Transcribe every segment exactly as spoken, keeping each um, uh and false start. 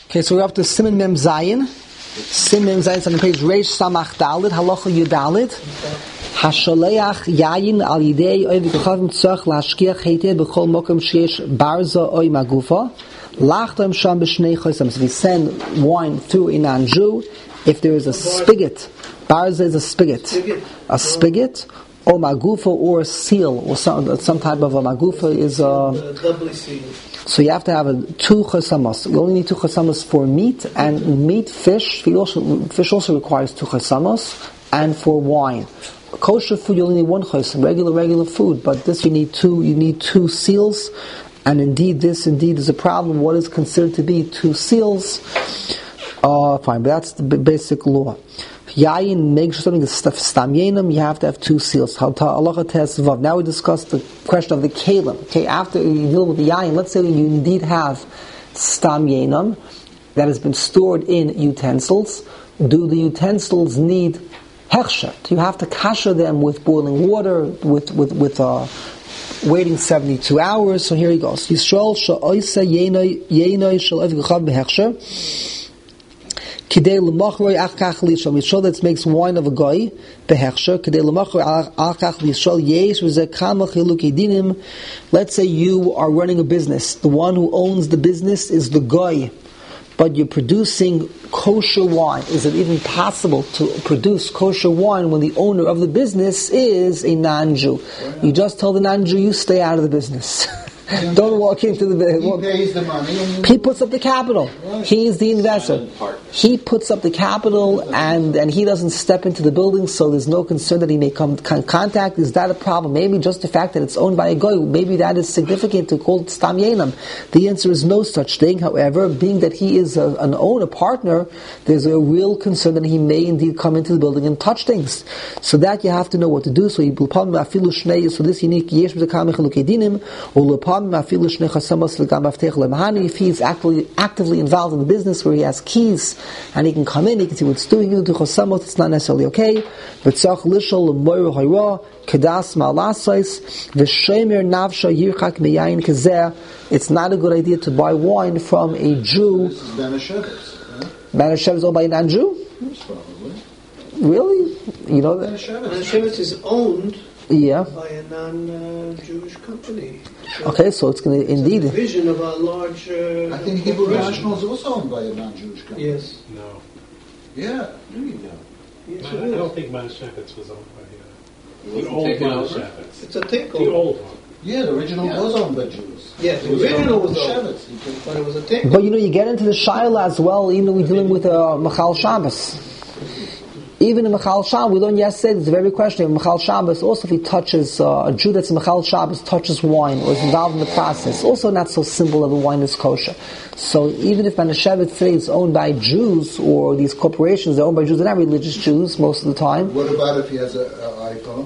Okay, so we're up to Siman Mem Zayin. Siman Mem Zayin is on page Reish Samach Dalid, Halacha Yudalid. Hashaleach Yayin al Yidei Oy V'Kochavim Tzach Lashkiach Heiteh B'Chol Mokum Sheyesh Barza Oy Magufa Lachtam Sham B'Shnei Chosam. So we send wine through a non-Jew. If there is a spigot, Barza is a spigot, a spigot, or Magufa, or a seal, or some some type of a Magufa is a doubly sealed. So you have to have a, two chasamos. You only need two chasamos for meat, and meat, fish. Fish also, fish also requires two chasamos, and for wine. Kosher food, you only need one chasam. Regular, regular food, but this you need two. You need two seals, and indeed, this indeed is a problem. What is considered to be two seals? Uh, fine, but that's the basic law. Yayin, make sure something is stam yainam, you have to have two seals. Now we discuss the question of the kalim. Okay, after you deal with the yayin, let's say you indeed have stam yainam that has been stored in utensils. Do the utensils need hechsher? Do you have to kasher them with boiling water, with with with uh, waiting seventy-two hours? So here he goes. Yisrael sha'oisa yainoi yainoi shel evgachav behechsher. Kidei l'machroi achkach lishol mishol that makes wine of a goy behechsher. Kidei l'machroi achkach lishol yesh v'zeh kama chilukei dinim. Let's say you are running a business. The one who owns the business is the goy, but you're producing kosher wine. Is it even possible to produce kosher wine when the owner of the business is a non-Jew? You just tell the non-Jew, you stay out of the business. Don't walk into the business. He pays the money. And he puts up the capital. Right. He is the investor. He puts up the capital, and, and he doesn't step into the building, so there's no concern that he may come con- contact. Is that a problem? Maybe just the fact that it's owned by a goy, maybe that is significant to call it stam yainam. The answer is no such thing. However, being that he is a, an owner, partner, there's a real concern that he may indeed come into the building and touch things. So that you have to know what to do. So he so this unique yesh if he is actively, actively involved in the business where he has keys and he can come in, he can see what's doing, he can do chosamot, it's not necessarily okay. But tzach lishol l'moyer hayra kedas ma'lasais v'shemer navsha yirchak meyayin kazeh. It's not a good idea to buy wine from a Jew. This is Banashevitz. Banashevitz is owned by a non-Jew? Yes, probably. Really? You know that? Banashevitz is owned yeah. by a non-Jewish company. So okay, so it's going to indeed. It's a division of a large. Uh, I think Hebrew National is also owned by a non-Jewish company. Yes. No. Yeah. Do you know? Yes, I, it I don't is. think Manischewitz was owned by uh, It the old taken over? Manischewitz. It's a takeover. The old one. Yeah, the original Yeah. was owned by Jews. Yeah, the It was original owned was by owned. Shevitz. He took- But it was a takeover. But you know, you get into the Shaila as well, even though we're dealing with uh, Machal Shabbos. Even in Machal Shabbos, we learned yesterday, it's a very question of Machal Shabbos. Also, if he touches, uh, a Jew that's in Machal Shabbos touches wine or is involved in the process, also not so simple that the wine is kosher. So even if Banashevitz today is owned by Jews, or these corporations are owned by Jews, they're not religious Jews most of the time. What about if he has an iPhone?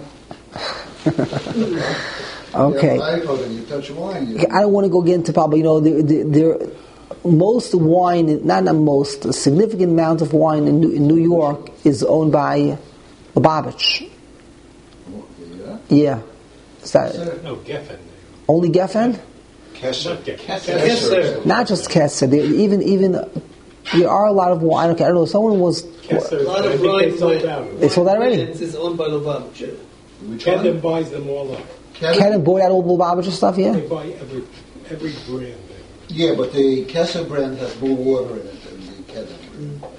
Okay. You have an iPhone and you touch wine. You Okay, I don't want to go get into probably, you know, there, there, there, most wine, not not most, a significant amount of wine in New, in New York is owned by Lubavitch. Yeah. Yeah. Is that No, Geffen. only Geffen? Kesser. Not Geffen. Kesser. Not just Kesser. There, even even there are a lot of wine. Okay, I don't know. Someone was. Kesser, A lot I of think wine. they sold out. They sold out already? It's owned by Lubavitch. Which one? Kedem buys them all up. Kesser? Ken and Boyd out of Lubavitch and stuff. Yeah. They buy every every brand. Yeah, but the Kesser brand has more water in it than the Kedem brand.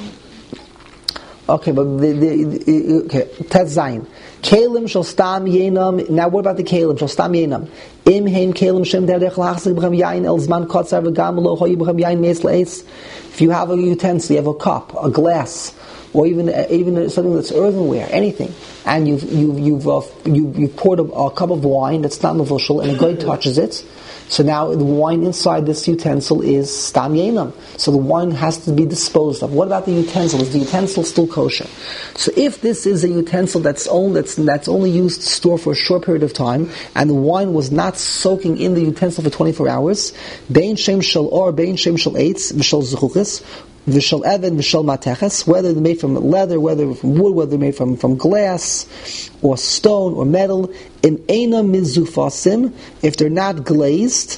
Okay, but the, the, the okay, Tet Zayin. Kalim shall stam yenam. Now, what about the kalim? Shall stam yenam. Im heim kalim shem derech lachzik b'chem yain el zman kotzar v'gam lo hoyi b'chem yain meis leis. If you have a utensil, you have a cup, a glass, or even even something that's earthenware, anything, and you've you've you've uh, you you've poured a, a cup of wine that's not mevushal, and a guy touches it. So now the wine inside this utensil is stam yenam. So the wine has to be disposed of. What about the utensil? Is the utensil still kosher? So if this is a utensil that's only that's, that's only used to store for a short period of time, and the wine was not soaking in the utensil for twenty-four hours, bein shem shel or bein shem shel eitz v'shel zuchuchis v'shel even v'shel mateches, whether they're made from leather, whether from wood, whether they're made from, from glass or stone or metal, in ena mizufasim, if they're not glazed,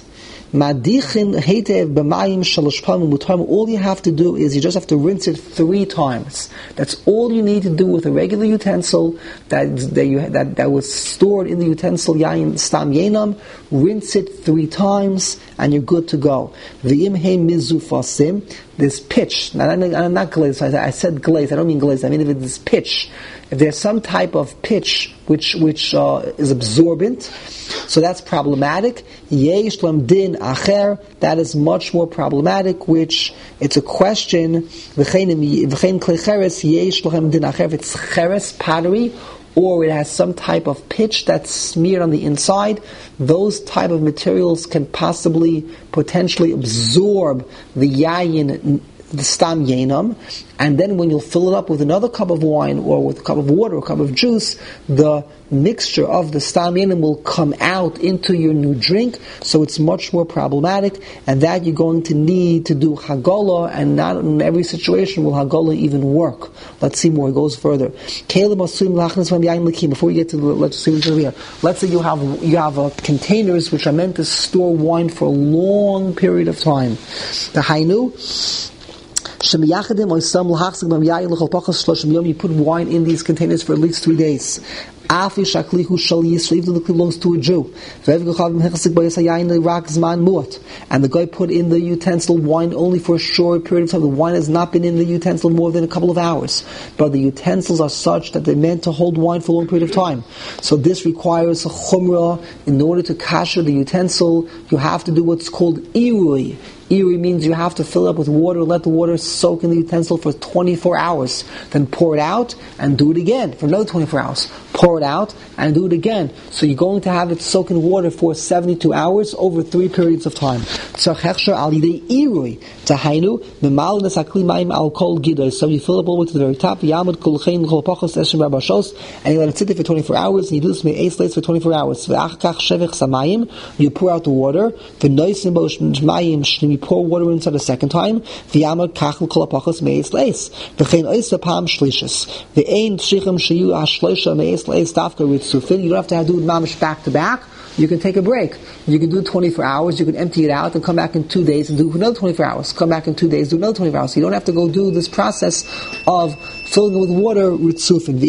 Madichin heitev b'mayim shalosh pamim mutarm. All you have to do is you just have to rinse it three times. That's all you need to do with a regular utensil that that you that, that was stored in the utensil yayin stam yenam. Rinse it three times, and you're good to go. V'im he mizufasim. This pitch. Now, I'm not, I'm not glazed. I, I said glazed. I don't mean glazed. I mean if it's pitch. If there's some type of pitch which which uh, is absorbent, so that's problematic. Yesh lam din acher. That is much more problematic. Which it's a question. V'chein klei cheres yesh lam din acher. If it's cheres pottery, or it has some type of pitch that's smeared on the inside, those type of materials can possibly, potentially absorb the yayin, the stam yenam, and then when you'll fill it up with another cup of wine, or with a cup of water, or a cup of juice, the mixture of the stam yenam will come out into your new drink, so it's much more problematic, and that you're going to need to do hagolah, and not in every situation will hagolah even work. Let's see more. It goes further. Before we get to the, let's see what's here. Let's say you have you have uh, containers which are meant to store wine for a long period of time. The hainu. You put wine in these containers for at least three days. Even if it belongs to a Jew. And the guy put in the utensil wine only for a short period of time. The wine has not been in the utensil more than a couple of hours. But the utensils are such that they're meant to hold wine for a long period of time. So this requires a chumrah. In order to kasher the utensil, you have to do what's called irui. Irui means you have to fill it up with water, let the water soak in the utensil for twenty-four hours. Then pour it out and do it again for another twenty-four hours. Pour it out and do it again. So you're going to have it soak in water for seventy-two hours over three periods of time. So you fill it up all the way to the very top, and you let it sit there for twenty-four hours, and you do this for twenty-four hours. You pour out the water, you pour water inside a second time, you don't have to do it mamish back to back. You can take a break. You can do twenty-four hours, you can empty it out and come back in two days and do another twenty-four hours. Come back in two days, do another twenty-four hours. So you don't have to go do this process of filling it with water ritzufin.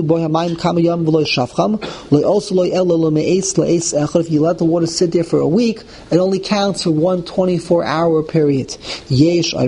If you let the water sit there for a week, it only counts for one twenty-four hour period. However, some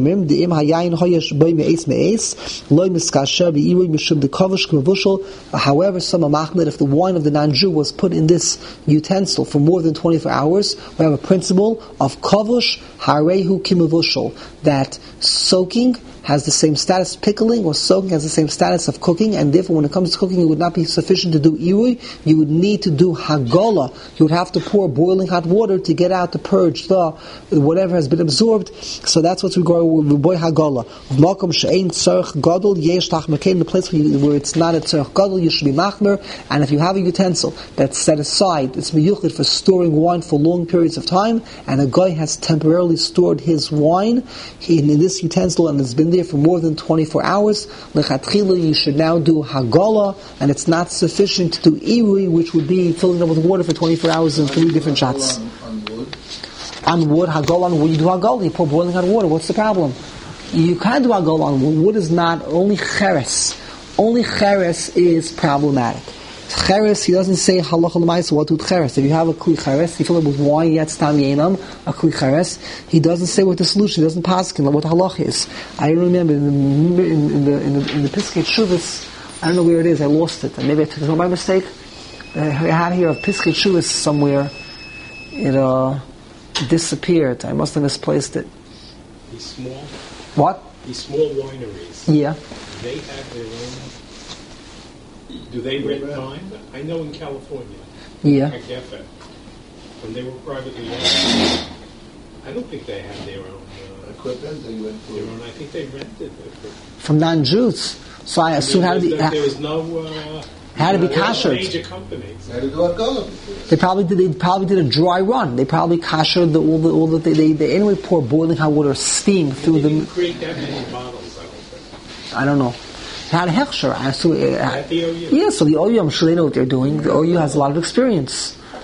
are machmir, if the wine of the non-Jew was put in this utensil for more than twenty-four hours, we have a principle of kavush harehu kimavushal, that soaking has the same status, pickling or soaking has the same status of cooking, and therefore when it comes to cooking it would not be sufficient to do irui, you would need to do hagolah. You would have to pour boiling hot water to get out, to purge the whatever has been absorbed. So that's what we go with boy hagolah. Makom she'ein tzarech gadol yesh tachmakein, in the place where, you, where it's not a tzarech gadol, you should be machmer. And if you have a utensil that's set aside, it's miyuchid for storing wine for long periods of time, and a guy has temporarily stored his wine in, in this utensil and it's been there for more than twenty-four hours, lechatchila, you should now do hagolah, and it's not sufficient to do irui, which would be filling up with water for twenty-four hours in three different shots. On, on wood? On wood, hagolah on wood, you do hagolah, you pour boiling hot water, what's the problem? You can do hagolah on wood. Wood is not, only cheres. Only cheres is problematic. Cheres, he doesn't say halacha l'maisa what to do with cheres. If you have a kli cheres, you fill it with wine, yet stam yenam, a kli cheres, he doesn't say what the solution, he doesn't paskin what the halacha is. I remember in the in, in the in the, in the Piskei Shuvas, I don't know where it is, I lost it, and maybe I took it by mistake. I had here a Piskei Shuvas somewhere, it uh, disappeared. I must have misplaced it. These small, what? These small wineries. Yeah. They have their own. Do they rent time? I know in California. Yeah. At Geffen, when they were privately owned, I don't think they had their own uh, Equipment, they went their for own. I think they rented it. From non-Jews. So I assume I how to mean, be. there, there was no. Uh, Had to be uh, kashered. Major companies. They had to do hagolah. They probably did. They probably did a dry run. They probably kashered the all the all the they they, they anyway pour boiling hot water, steam through They the. didn't create that many bottles. I don't think. I don't know. Had a hechsher. I assume. Uh, At the O U. yeah, so the O U, I'm sure they know what they're doing. The O U has a lot of experience.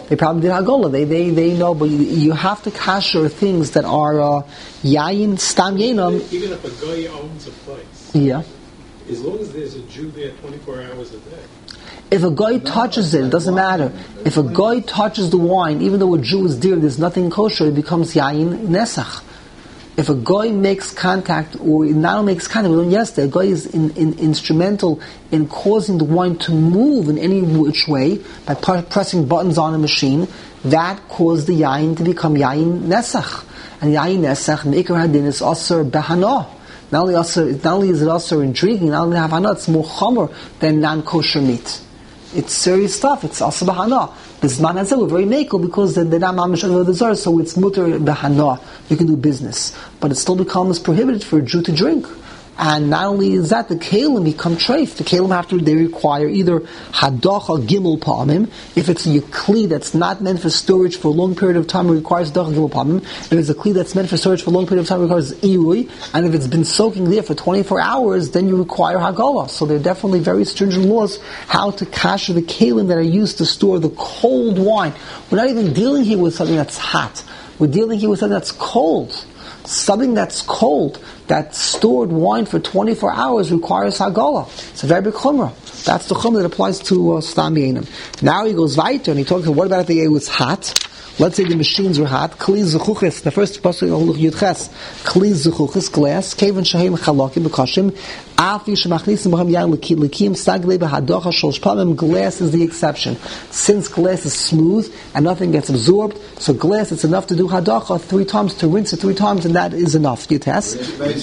They probably did hagola. They they they know, but you, you have to kasher things that are uh, yayin stam yenam. Even if a guy owns a place, Yeah. as long as there's a Jew there twenty-four hours a day. If a guy touches it, it doesn't matter. If a guy touches the wine, even though a Jew is there, there's nothing kosher, it becomes yayin nesach. If a guy makes contact, or not only makes contact, we learned yesterday, a guy is in, in, instrumental in causing the wine to move in any which way by pu- pressing buttons on a machine, that caused the yayin to become yayin nesach. And yayin nesach, meikar hadin, is asur behana. Not only, asur, not only is it asur intriguing, not only have hana, it's more chomer than non-kosher meat. It's serious stuff. It's asur behana. Bisman and we're very makel because they're not mamish over the zar, so it's mutter behana. You can do business, but it still becomes prohibited for a Jew to drink. And not only is that, the kelim become treif. The kelim have to, they require either hadacha gimel pa'amim. If it's a kli that's not meant for storage for a long period of time, it requires hadacha gimel pa'amim. If it's a kli that's meant for storage for a long period of time, it requires irui. And if it's been soaking there for twenty-four hours, then you require hagala. So there are definitely very stringent laws how to kasher the kelim that are used to store the cold wine. We're not even dealing here with something that's hot. We're dealing here with something that's cold. Something that's cold, that stored wine for twenty-four hours requires hagala. It's a very big chumrah. That's the chumrah that applies to uh, stam yenim. Now he goes weiter and he talks about what about if the air was hot? Let's say the machines were hot. Kli zechuches, the first pasuk of Yudches. Kli zechuches, glass. Kevin shahim chalakim b'kashim. Afi shemachnisim b'chem yain lekim staglei b'hadocha sholosh pamim. Glass is the exception. Since glass is smooth and nothing gets absorbed, so glass, it's enough to do hadocha three times, to rinse it three times, and that is enough. Do you test?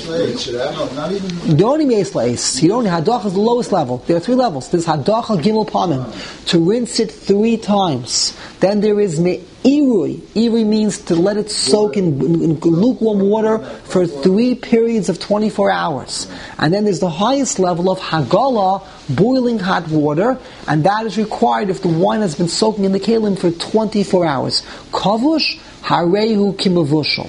You don't need meis la'es. You don't need hadocha is the lowest level. There are three levels. There's hadocha gimel pamim, to rinse it three times. Then there is me. Irui. Irui means to let it soak in, in, in lukewarm water for three periods of twenty-four hours. And then there's the highest level of hagala, boiling hot water, and that is required if the wine has been soaking in the kelim for twenty-four hours. Kavush, harehu kimavushal.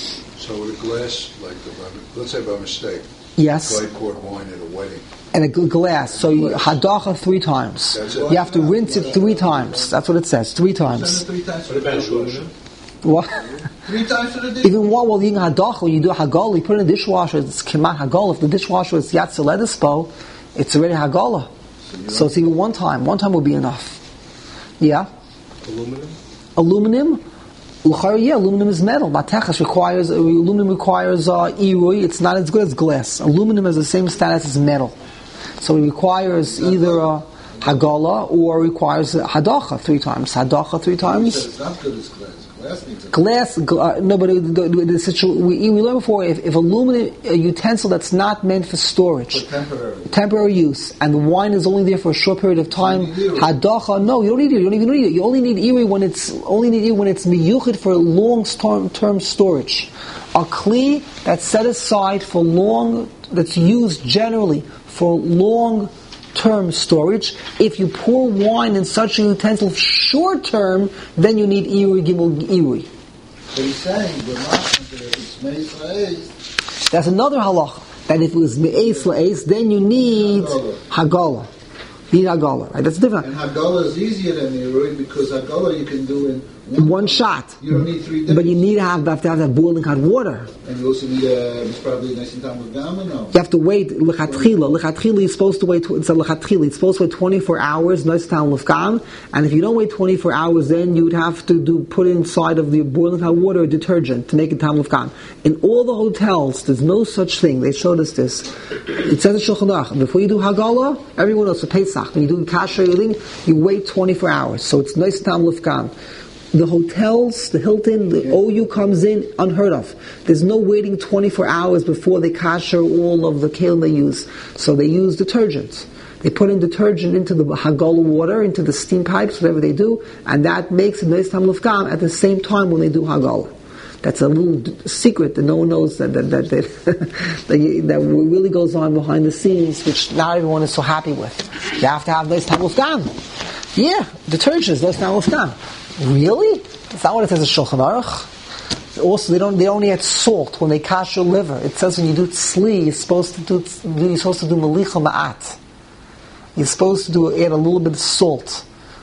So with a glass, like, let's say by mistake, yes, guy poured wine at a wedding. And a good glass, so you hadacha three times. You have to rinse it three times. That's what it says, three times. Three times What about aluminum? What? Three times for the dish. Even one, well, you can hadacha, when you do a hagala, you put it in the dishwasher, it's kemat hagala. If the dishwasher is yatzeledispo, it's already hagala. So it's even one time. One time will be enough. Yeah? Aluminum? Aluminum? Yeah, aluminum is metal. Matechas requires, aluminum requires uh, irui. It's not as good as glass. Aluminum has the same status as metal. So it requires either a hagala or requires hadacha three times. Hadacha three times. It's not good as glass. Glass needs a Glass, uh, no, but the, the, the situ- we, we learned before, if, if aluminum, a utensil that's not meant for storage, for temporary. temporary use, and the wine is only there for a short period of time, hadacha, no, you don't need it, you don't even need it. You only need iri when it's, only need iri when it's miyuchid for long term storage. A kli that's set aside for long, that's used generally for long term storage. If you pour wine in such a utensil short term, then you need iri gimel iri. But he's saying, the last it's meis la'es. That's another halacha. That if it was me'es la'es, then you need hagala. You need hagala. Right? That's different. And hagala is easier than irui because hagala you can do in One, one shot. You don't need three days. But you need to have, have to have that boiling hot water. And you also need uh, it's probably nice and time with gama, no? You have to wait lechatchila. Lechatchila is supposed to wait. It's a lechatchila. It's supposed to wait twenty-four hours. Nice time lefkam. And if you don't wait twenty-four hours, then you would have to do put inside of the boiling hot water a detergent to make it tam lefkam. In all the hotels, there's no such thing. They showed us this. It says in Shulchan Aruch, before you do hagala, everyone knows for Pesach. When you do kasher, you wait twenty-four hours. So it's nice time lefkam. The hotels, the Hilton, the O U comes in, unheard of. There's no waiting twenty-four hours before they kasher all of the kelim they use. So they use detergent. They put in detergent into the hagala water, into the steam pipes, whatever they do, and that makes it nice time lefkam at the same time when they do hagala. That's a little d- secret that no one knows that that that, that, that, you, that really goes on behind the scenes, which not everyone is so happy with. You have to have nice time lefkam. Yeah, detergent is nice time lefkam. Really? Is that what it says in Shulchan Aruch? Also, they don't. They only add salt when they kasher liver. It says when you do tzli, you're supposed to do. You're supposed to do melicha ma'at. You're supposed to do add a little bit of salt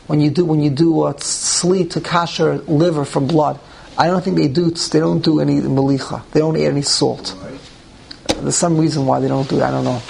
when you do when you do uh, tzli to kasher liver from blood. I don't think they do. They don't do any melicha. They don't add any salt. There's some reason why they don't do it. I don't know.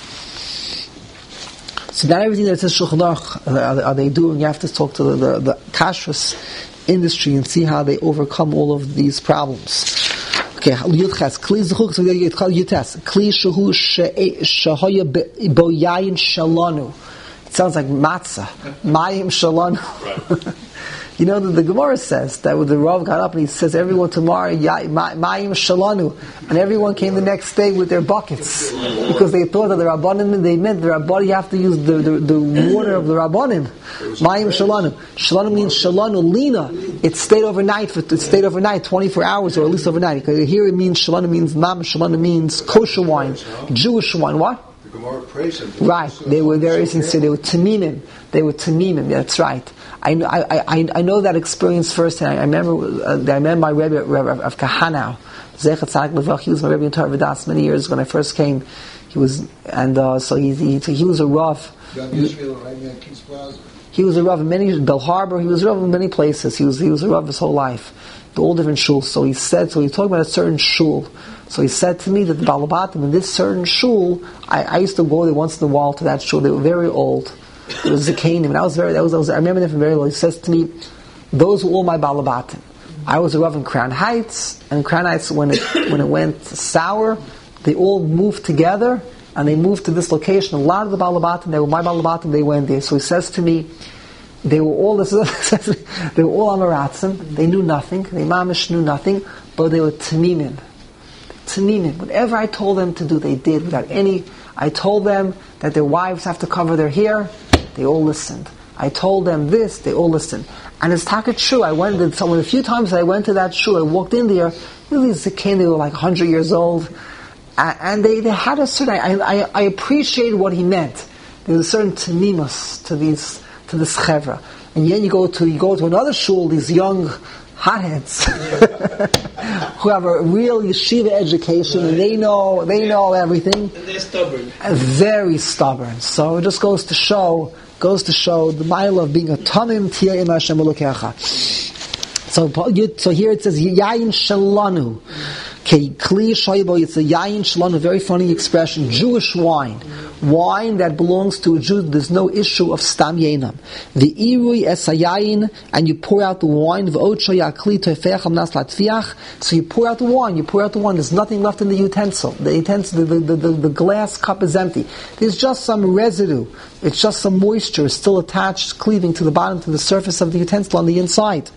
So not everything that says Shulchan Aruch are, are they doing. You have to talk to the, the, the kashrus industry and see how they overcome all of these problems. Okay, Yudches Kli Zechuk. So you call Yudches Kli Shehu Shehaya Boyayin Shalanu. It sounds like matzah. Mayim Shalanu. You know, the, the Gemara says that when the Rav got up and he says, everyone tomorrow, Mayim Shalanu, and everyone came the next day with their buckets, because they thought that the Rabbanim, they meant the Rabbanim, you have to use the, the, the water of the Rabbanim. Mayim Shalanu. Shalanu means Shalanu Lina. It stayed overnight, for, it stayed overnight, twenty-four hours, or at least overnight. Here it means, Shalanu means Mam, Shalanu means kosher wine, Jewish wine. What? The Gemara praised him. Right. They were very sincere. They were Tamimim. They were Tamimim. That's right. I know, I, I, I know that experience firsthand. I remember, uh, I remember my Rebbe, Rebbe of Kahanau, Zechat Tzaddik Levach. He was my Rebbe in Torah V'das many years when I first came. He was, and uh, so he, he, he was a Rav. He was a Rav in many, Bell Harbor. He was a Rav in many places. He was, he was a Rav his whole life, all different shuls. So he said, so he talked about a certain shul. So he said to me that the Balabatim in this certain shul, I, I used to go there once in a while to that shul. They were very old. It was Zakanim, and I was very. That was, I, was, I remember them from very old. He says to me, "Those were all my Balabatim." I was a Rav in Crown Heights, and Crown Heights, when it when it went sour, they all moved together, and they moved to this location. A lot of the Balabatim, they were my Balabatim. They went there. So he says to me, they were all this. They were all Amaratzim. They knew nothing. They mamish knew nothing, but they were Tamimim. Tamimim. Whatever I told them to do, they did without any. I told them that their wives have to cover their hair. They all listened. I told them this, they all listened. And it's taka true. I went to someone a few times. I went to that shul. I walked in there. Really, Zaken, they were like one hundred years old, and they, they had a certain. I, I I appreciated what he meant. There was a certain tamimus to these to this chevra. And then you go to you go to another shul. These young hotheads who have a real yeshiva education, and they know they know everything. And they're stubborn. And very stubborn. So it just goes to show goes to show the mile of being a tamim tia im Hashem elokecha. So so here it says yayin shalanu. Okay, kli shaybo. It's a yayin shalanu. Very funny expression. Jewish wine. Wine that belongs to a Jew, there's no issue of stam yenam. The irui esayayin, and you pour out the wine. So you pour out the wine. You pour out the wine. There's nothing left in the utensil. The utensil, the, the, the, the glass cup is empty. There's just some residue. It's just some moisture still attached, cleaving to the bottom, to the surface of the utensil on the inside.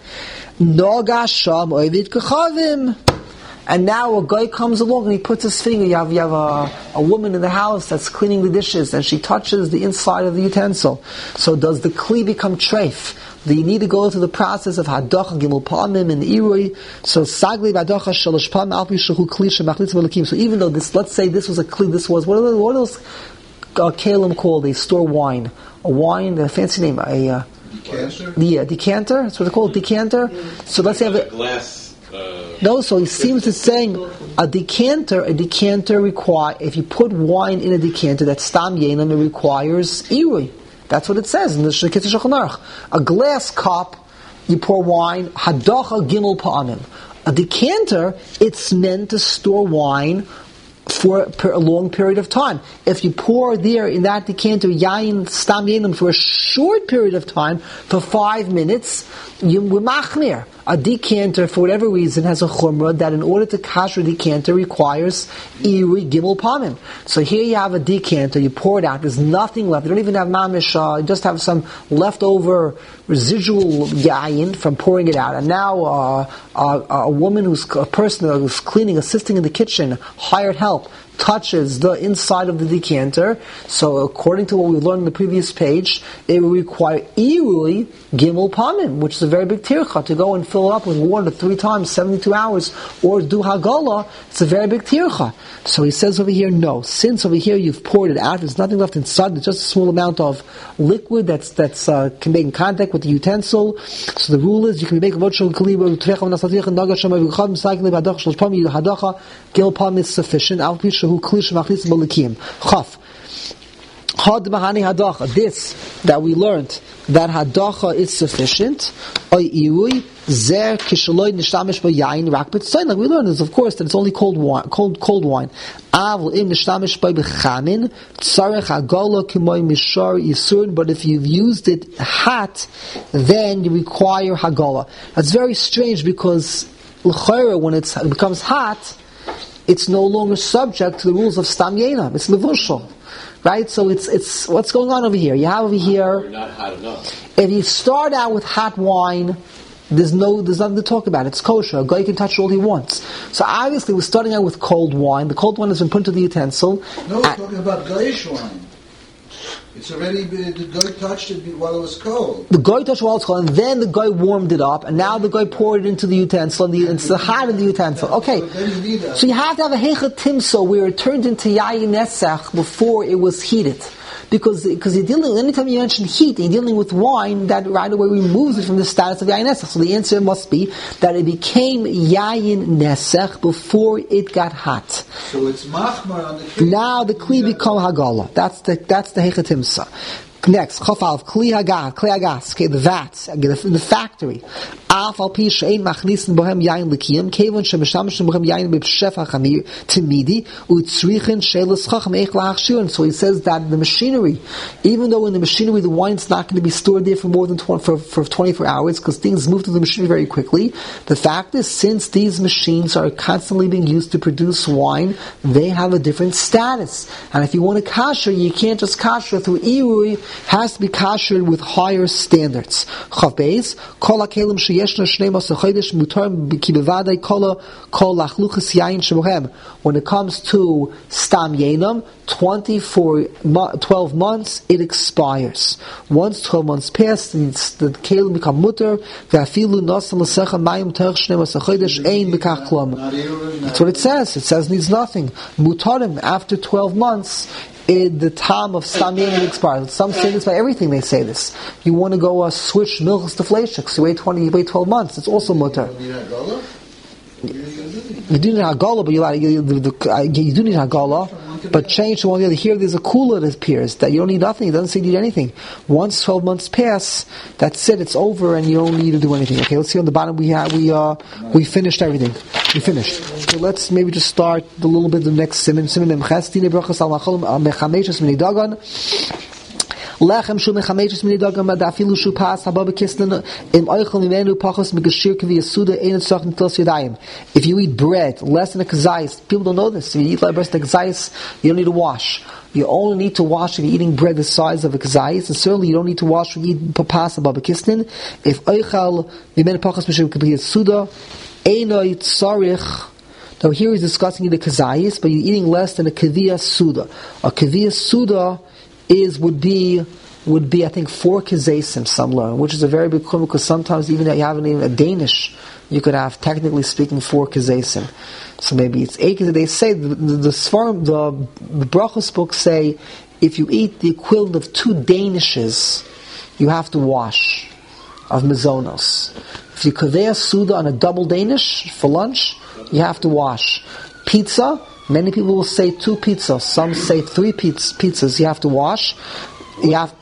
Nogasham oivid kachavim. And now a guy comes along and he puts his finger. You have, you have a, a woman in the house that's cleaning the dishes, and she touches the inside of the utensil. So does the kli become treif? Do you need to go through the process of hadocha gimel pamim and irui? So sagli hadocha shalosh pam alpi shehu kli shemachlitzim elakim. So even though this, let's say this was a kli, this was what are what else uh, kalim called? They store wine, a wine, a fancy name, a uh, Decanter? Yeah, decanter. That's what they call it, decanter. So let's say have a glass. Uh, No, so he seems to saying a decanter, a decanter require, if you put wine in a decanter, that's stam yenam, it requires irui. That's what it says in the Shulchan Aruch. A glass cup, you pour wine, hadacha gimel pa'amim. A decanter, it's meant to store wine for a long period of time. If you pour there in that decanter yayin stam yenam for a short period of time, for five minutes, you machmir. A decanter, for whatever reason, has a chumrah that in order to kasher a decanter requires iri gimel pamim. So here you have a decanter, you pour it out, there's nothing left. You don't even have mamish, uh, you just have some leftover residual yayin from pouring it out. And now uh, uh, a woman who's, a person who's cleaning, assisting in the kitchen, hired help, touches the inside of the decanter. So according to what we learned in the previous page, it will require irui gimel pamim, which is a very big tircha, to go and fill it up with water three times, seventy-two hours, or do hagala. It's a very big tircha. So he says over here, no. Since over here you've poured it out, there's nothing left inside, there's just a small amount of liquid that's that's uh, can make in contact with the utensil. So the rule is you can make votshul kaliba trecha nasatich and nagasham avchad cycling hadacha shlosh pamim hadacha gil pamim is sufficient. Al pishu kli shmachlis balakim chaf. Had mahani hadacha. This that we learned that hadacha is sufficient. Oy irui zer kishaloi nishtamish b'yayin rak b'tzayin. Like we learned is of course that it's only cold wine, cold cold wine. Avol im nishtamish b'chamin tzarech hagala k'moy mishar yisurn. But if you've used it hot, then you require hagala. That's very strange because l'chayra when it's, it becomes hot, it's no longer subject to the rules of stam yena. It's mevushal. Right? So it's it's what's going on over here. You have over here. Not hot enough. If you start out with hot wine, there's no there's nothing to talk about. It's kosher. A guy can touch all he wants. So obviously we're starting out with cold wine. The cold wine has been put into the utensil. No, we're talking about Goyish wine. It's already been, the guy touched it while it was cold. The guy touched it while it was cold, and then the guy warmed it up, and now the guy poured it into the utensil, and the, it's the hot in the utensil. Okay, so you have to have a hecha timso where it turned into yayin nesach before it was heated. Because because you're dealing, anytime you mention heat, you're dealing with wine that right away removes it from the status of yayin nesach. So the answer must be that it became yayin nesach before it got hot. So it's machmar on the kli. Now the kli become hagala. That's the that's the hechatimsa. Next, chafal kli hagas, kli hagas, okay, the vats, in the factory. Afal pi she'ein machnisen bohem yayin likiyim, kevon shemeshamshim bohem yayin b'shef hachamir timidi utzrichen she'elas chacham eich la'achshirun. So he says that the machinery, even though in the machinery the wine's not going to be stored there for more than twenty, for, for twenty-four hours because things move through the machinery very quickly, the fact is since these machines are constantly being used to produce wine, they have a different status. And if you want to kasher, you can't just kasher through irui, has to be kasher with higher standards. Chav beis, kol hakelim sheyeshna shnei maseh chodesh mutar ki bevadai kol kol lachluchas yayin shebohem. When it comes to stam yenam, twenty-four, twelve months, it expires. Once twelve months pass, the kelim become mutar. Ve'afilu nosan l'secha mayim terch shnei maseh chodesh ein bekach klum. That's what it says. It says it needs nothing. Mutarim after twelve months. In the time of stam yenim expires. Some say this by everything. They say this. You want to go uh, switch milks to fleishiks. You wait twenty. You wait twelve months. It's also mutar. You do need hagala, but you, you, you, you do need hagala. But change to one or the other. Here, there's a kula that appears that you don't need nothing. It doesn't say you need anything. Once twelve months pass, that's it. It's over, and you don't need to do anything. Okay, let's see on the bottom. We have we uh we finished everything. We finished. So let's maybe just start a little bit of the next siman. Siman memches tine brachas al macholem mechameshes mini dagan. Lechem shu mechameshes mini dagan madafilu shu pas haba bekisnen im oichel mimenu pachos megashir kvi yasuda ein tzach nitlos yadayim. If you eat bread less than a kazayis, people don't know this. If you eat less than a kazayis, you don't need to wash. You only need to wash if you're eating bread the size of a kazayis, and certainly you don't need to wash when you eat papas haba bekisnen. If oichel mimenu pachos megashir kvi yasuda einoi tzarich. Now here he's discussing the kazayis, but you're eating less than a kaviyas suda. A kaviyas suda is would be would be I think four kazesim some learn, which is a very big problem because sometimes even you have even a Danish, you could have technically speaking four kazesim. So maybe it's eight. They say the the, the Svarim, the, the brachos books say if you eat the equivalent of two Danishes, you have to wash of mazonos. If you kaveya suda on a double Danish for lunch, you have to wash. Pizza, many people will say two pizzas. Some say three pizza, pizzas. You have to wash. You have.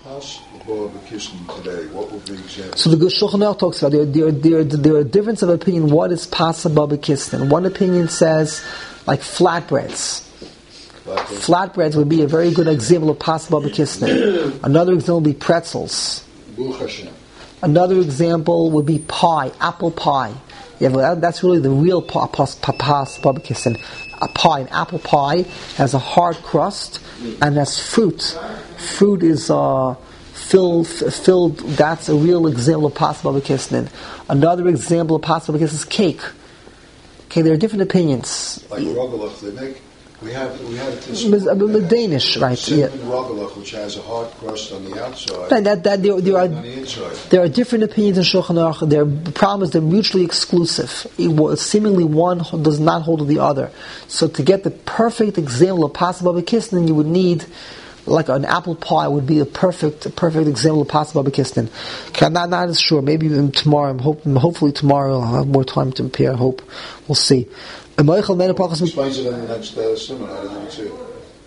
So the Good Shulchan Aruch talks about there. There, there, there are difference of opinion. What is pasa b'kisnin? One opinion says like flatbreads. Flatbreads would be a very good example of pasa b'kisnin. Another example would be pretzels. Another example would be pie, apple pie. Yeah, well, that's really the real papas b'kisnin. A pie, an apple pie, has a hard crust and has fruit. Fruit is uh, filled, filled. That's a real example of pasa b'kisnin. Another example of pasa b'kisnin is cake. Okay, there are different opinions. Like rogalach, they make. We have we have this Danish, right? Yeah. Rogalach, which has a hard crust on the outside. Right, that, that there, there are on the inside. There are different opinions in Shulchan Aruch. Their the problem is they're mutually exclusive. It was, seemingly one does not hold with the other. So to get the perfect example of pasa b'kisnin, you would need like an apple pie would be a perfect, a perfect example of pasa b'kisnin. Okay, I'm not not as sure. Maybe even tomorrow. I'm hoping. Hopefully tomorrow I'll have more time to prepare. I hope we'll see. Explains it in the next uh, seminar. I didn't see it.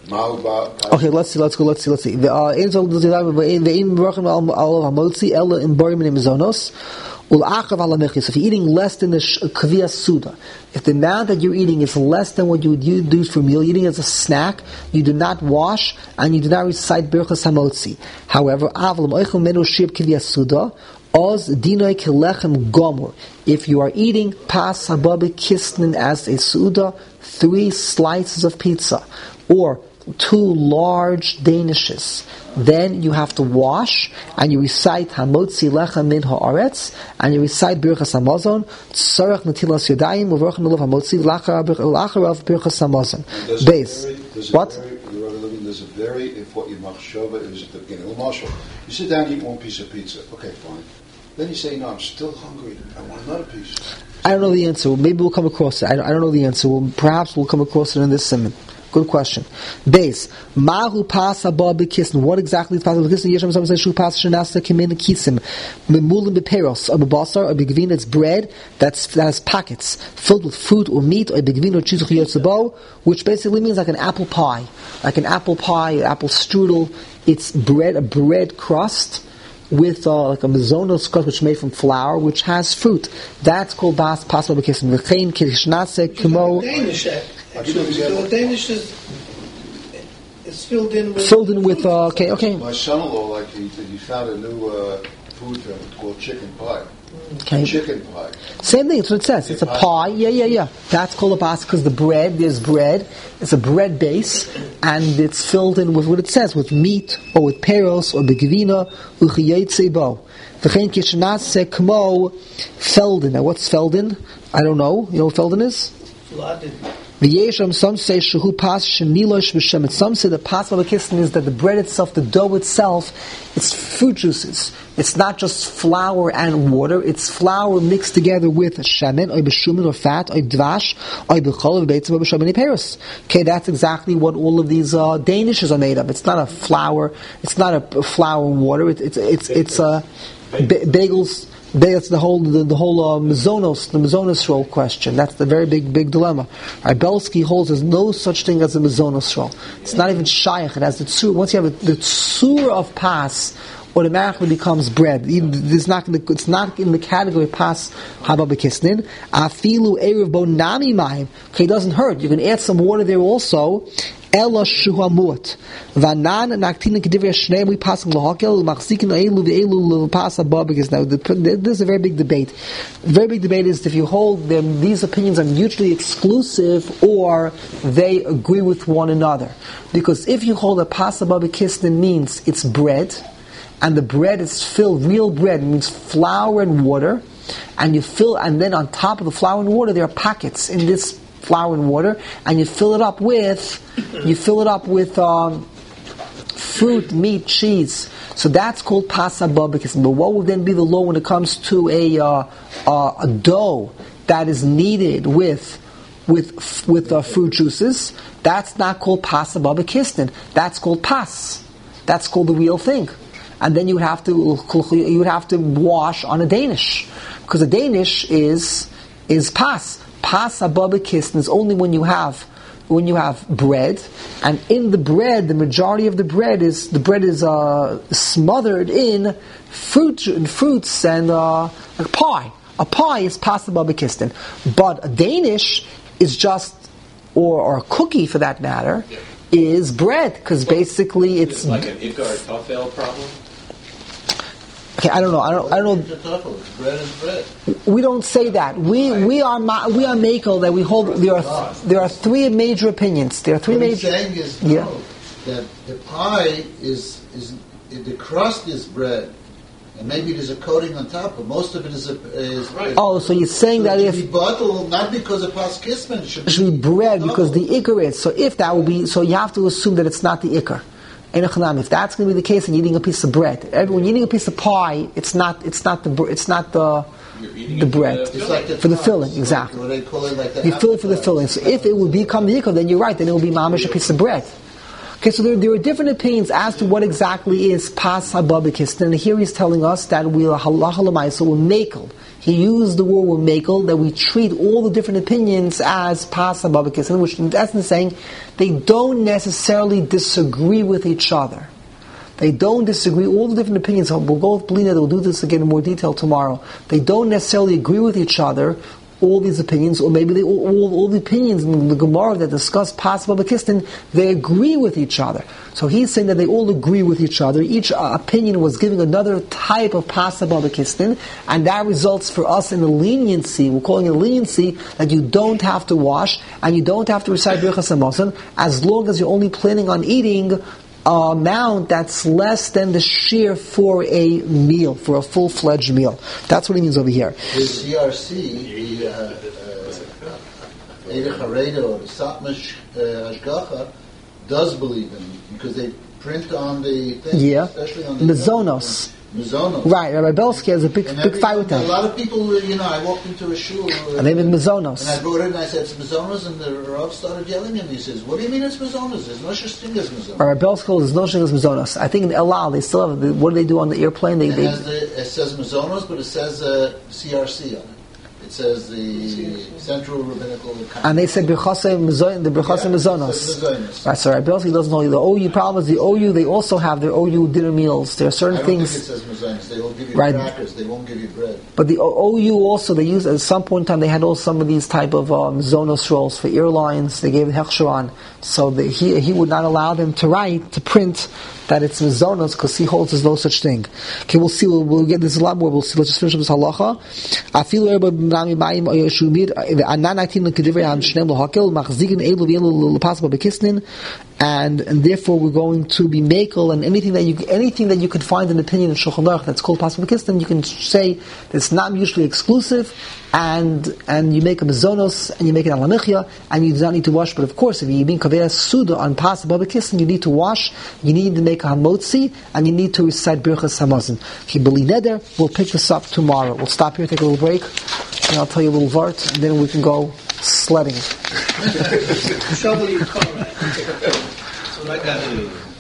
Malba. Okay, let's see, let's go, let's see, let's see. The uh, Angel does it have the Im Brachim al al Hamotzi Ella in Borim and Mizonos. Ul-Achav ala Mechis. If you're eating less than the Kaviyas Suda, if the amount that you're eating is less than what you would use for a meal, eating as a snack, you do not wash and you do not recite Birchas Hamotzi. However, Aval Moichel Menu Shib Kaviyas Suda. Oz dinoi kelechem gomor. If you are eating pas hababi kisnin as a suda, three slices of pizza, or two large danishes, then you have to wash and you recite hamotzi lechem min haaretz and you recite birchas hamazon tzarech netilas yadayim uverchem ilav hamotzi lacharav birchas hamazon. Base. What? There's a very, if what your machshava is at the beginning. You sit down and eat one piece of pizza. Okay, fine. Then you say, no, I'm still hungry. I want another piece. I don't know the answer. Maybe we'll come across it. I don't, I don't know the answer. We'll, perhaps we'll come across it in this simon. Good question. Base. Mahu pasa babi kisn. What exactly is pasa babi kisn? Yeshem some say shu pasa shenasa kimin kisim. Memulim beperos. A bebasar, a begvin, it's bread that's, that has pockets filled with fruit or meat, or begvin or chizuch yotzabo, which basically means like an apple pie. Like an apple pie, apple strudel. It's bread, a bread crust with uh, like a mazonos crust which is made from flour, which has fruit. That's called bas pasa babi kisn. V'chein kishnase kimo. Danish. Actually, so Danish is, is filled in with... Filled in with, uh, okay, okay. My son-in-law, like, he, he found a new uh, food term called chicken pie. Okay. Chicken pie. Same thing, it's what it says. It's a pie, yeah, yeah, yeah. That's called a bas because the bread, there's bread, it's a bread base, and it's filled in with what it says, with meat, or with peros, or begvina, uchiyetze bo. V'chein kishnase kmo Feldin. Now what's Feldin? I don't know. You know what Feldin is? Flooded. V'yesham, some say shehu pas shenilosh b'shem. Some say the pas v'lakistin is that the bread itself, the dough itself, it's fruit juices. It's not just flour and water. It's flour mixed together with shemen, or b'shumin, or fat, or dvash, or b'chol, or b'beitzim, or b'shamini peros. Okay, that's exactly what all of these uh, danishes are made of. It's not a flour. It's not a flour and water. It, it's it's it's uh, ba- bagels. That's the whole the, the whole uh, Mazonos, the Mazonos roll question. That's the very big big dilemma. Right, Belsky holds there's no such thing as a Mazonos roll. It's not even shaykh. It has the tsur. Once you have a, the tsur of pas, automatically becomes bread. It's not, the, it's not in the category pas haba bekisnin. Afilu erev bo nami mayim. Okay, it doesn't hurt. You can add some water there also. Ela shuhamut. Vanan naktin kedivrei shnei we passing lahakel machzikin elu ve'elu lepasa babikis. Now, there's a very big debate. The very big debate is if you hold them, these opinions are mutually exclusive or they agree with one another. Because if you hold a pasa babikisnin means it's bread, and the bread is filled, real bread means flour and water, and you fill, and then on top of the flour and water there are pockets in this flour and water, and you fill it up with, you fill it up with um, fruit, meat, cheese. So that's called pasa babikis. But what would then be the law when it comes to a uh, uh, a dough that is kneaded with with with uh, fruit juices? That's not called pasa babikistin. That's called pas. That's called the real thing. And then you would have to you would have to wash on a Danish, because a Danish is is pas. Pas ababakistin is only when you have when you have bread, and in the bread, the majority of the bread is the bread is uh, smothered in fruit in fruits and uh, a pie. A pie is pas ababakistin, but a Danish is just or, or a cookie for that matter is bread, because basically it's, it's like an ikar tafel problem. Okay, I don't know. I don't. I don't know. Bread and bread. We don't say that. We we are we are makel that we hold. There are there are three major opinions. There are three what major. What he's saying is yeah. no, that the pie is is the crust is bread, and maybe there's a coating on top, but most of it is a, is. Right. Oh, so you're saying so that it if should be bottled, not because of pas kisman, it should, it should be bread because the ikar is. So if that will be, so you have to assume that it's not the ikar. If that's going to be the case, and you're eating a piece of bread, when you're eating a piece of pie, it's not, it's not the, it's not the, the bread it's like the for the pies, filling. Exactly, what they call it, like the you fill it for the pie. filling. So if it would become the ikar, then you're right. Then it will be mamish a piece of bread. Okay, so there, there are different opinions as to what exactly is pas hababakistin, and here he's telling us that we halacha l'maisa will makel. He used the word makel, that we treat all the different opinions as pas hababakistin, which in essence is saying they don't necessarily disagree with each other. They don't disagree. All the different opinions, we'll go with Belina, we'll do this again in more detail tomorrow. They don't necessarily agree with each other, all these opinions, or maybe they, all, all, all the opinions in the Gemara that discuss pas hababakistin, they agree with each other. So he's saying that they all agree with each other. Each uh, opinion was giving another type of pas hababakistin, and that results for us in a leniency. We're calling it a leniency that you don't have to wash, and you don't have to recite Birchas Hamazon, as long as you're only planning on eating amount that's less than the shear for a meal, for a full-fledged meal. That's what he means over here. The C R C, the Eidech Hareda or the Satmar Hashgacha, does believe in it because they print on the thing, yeah. especially on the Mizonos. Mizonos. Right, Rabbi Belsky has a big and big fight with them. A lot of people, you know, I walked into a shul uh, and they have Mizonos. And I brought it and I said, it's Mizonos, and the Rav started yelling at me. He says, what do you mean it's Mizonos? There's no such thing as Mizonos. Rabbi Belsky is no such thing as Mizonos. I think in El Al, they still have, the, what do they do on the airplane? They, it, they, has the, it says Mizonos, but it says uh, C R C on it. It says the Central Rabbinical Council. And they said Birchasei Mizonos, the Birchasei Mizonos. Right, so Rabbi Belsky doesn't know the O U problem is the O U, they also have their O U dinner meals. There are certain I don't things. think it says Mizonos. They will give you Right. crackers, they won't give you bread. But the O U also, they used, at some point in time, they had also some of these type of um, Zonos rolls for airlines. They gave Hechsher on. So the, he he would not allow them to write, to print, that it's Zonos, because he holds there's no such thing. Okay, we'll see, we'll, we'll get this a lot more. We'll see, let's just finish up this halacha. Afilu erba b'nami b'ayim oyoshumir, anan aitin l'kedivrei ha'mshnem l'hakel, machzikin elu v'elu l'pasba b'kisnin, and and therefore we're going to be makel, and anything that you anything that you could find an opinion in Shulchan Aruch that's called pasba b'kisnin, you can say that it's not mutually exclusive, and and you make a mezonos, and you make an alamichya, and you do not need to wash. But of course, if you're being kaveh suda on pasba b'kisnin, you need to wash, you need to make a hamotzi, and you need to recite Birchas Hamazon. Okay, B'li neder, we'll pick this up tomorrow. We'll stop here, take a little break, and I'll tell you a little vart, and then we can go sledding. Shovel your car, right? So like that.